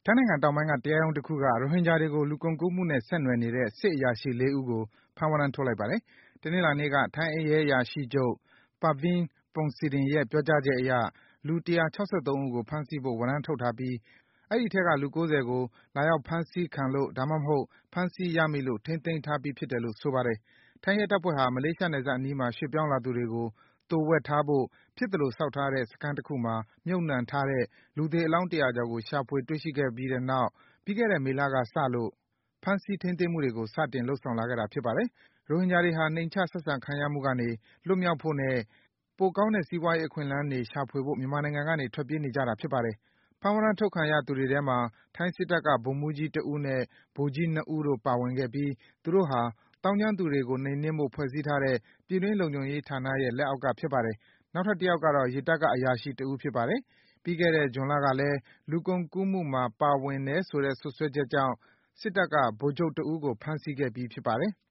ထိုင်းနိုင်ငံတောင်ပိုင်းက တရားရုံးတခုက ရိုဟင်ဂျာတွေကို လူကုန်ကူးမှုနဲ့ ဆက်နွယ်နေတဲ့ စစ်အရာရှိ ၄ ဦးကို ဖမ်းဝရမ်းထုတ်လိုက်ပါတယ်။ တနင်္လာနေ့က ထိုင်းရဲအရာရှိချုပ် Praveen Phongsathirn ရဲ့ ပြောကြားချက်အရ လူ ၁၆၃ ဦးကို ဖမ်းဆီးဖို့ ဝရမ်းထုတ်ထားပြီး အဲဒီအထဲက လူ ၉၀ ကို လာရောက်ဖမ်းဆီးခံလို့ ဒါမှမဟုတ် ဖမ်းဆီးရမိလို့ ထိန်းသိမ်းထားပြီးဖြစ်တယ်လို့ ဆိုပါတယ်။ ထိုင်းရဲတပ်ဖွဲ့ဟာ မလေးရှားနယ်စပ်အနီးမှာ ရွှေ့ပြောင်းလာသူတွေကို သိုဝှက်ထားဖို့ ဖြစ်သလိုဆောက်ထားတဲ့ စခန်းတခုမှာ မြှုပ်နှံထားတဲ့ လူသေအလောင်း ၁၀၀ ကျော်ကို ရှာဖွေ တွေ့ရှိခဲ့ပြီးတဲ့နောက် ပြီးခဲ့တဲ့ မေလကစလို့ ဖမ်းဆီး ထိန်းသိမ်းမှုတွေကို စတင် လုပ်ဆောင်လာခဲ့တာ ဖြစ်ပါတယ်။ ရိုဟင်ဂျာတွေဟာ နှိမ်ချ ဆက်ဆံခံရမှုကနေ လွတ်မြောက်ဖို့နဲ့ ပိုကောင်းတဲ့ စီးပွားရေး အခွင့်အလမ်းတွေ ရှာဖွေဖို့ မြန်မာနိုင်ငံကနေ ထွက်ပြေးနေကြတာ ဖြစ်ပါတယ်။ ဖမ်းဝရမ်းထုတ်ခံရသူတွေထဲမှာ ထိုင်းစစ်တပ်က ဗိုလ်မှူးကြီးတဦးနဲ့ ဗိုလ်ကြီး ၂ ဦးတို့ ပါဝင်ခဲ့ပြီး သူတို့ဟာ သောင်းကျန်းသူတွေကို နှိမ်နင်းဖို့ ဖွဲ့စည်းထားတဲ့ ပြည်တွင်းလုံခြုံရေးဌာနရဲ့ လက်အောက်က ဖြစ်ပါတယ်။ နောက်ထပ်တယောက်ကတော့ ရေတပ်က အရာရှိတဦး ဖြစ်ပါတယ်။ ပြီးခဲ့တဲ့ ဇွန်လကလည်း လူကုန်ကူးမှုမှာ ပါဝင်တယ်ဆိုတဲ့ စွပ်စွဲချက်ကြောင့် စစ်တပ်က ဗိုလ်ချုပ်တဦးကို ဖမ်းဆီးခဲ့ပြီး ဖြစ်ပါတယ်။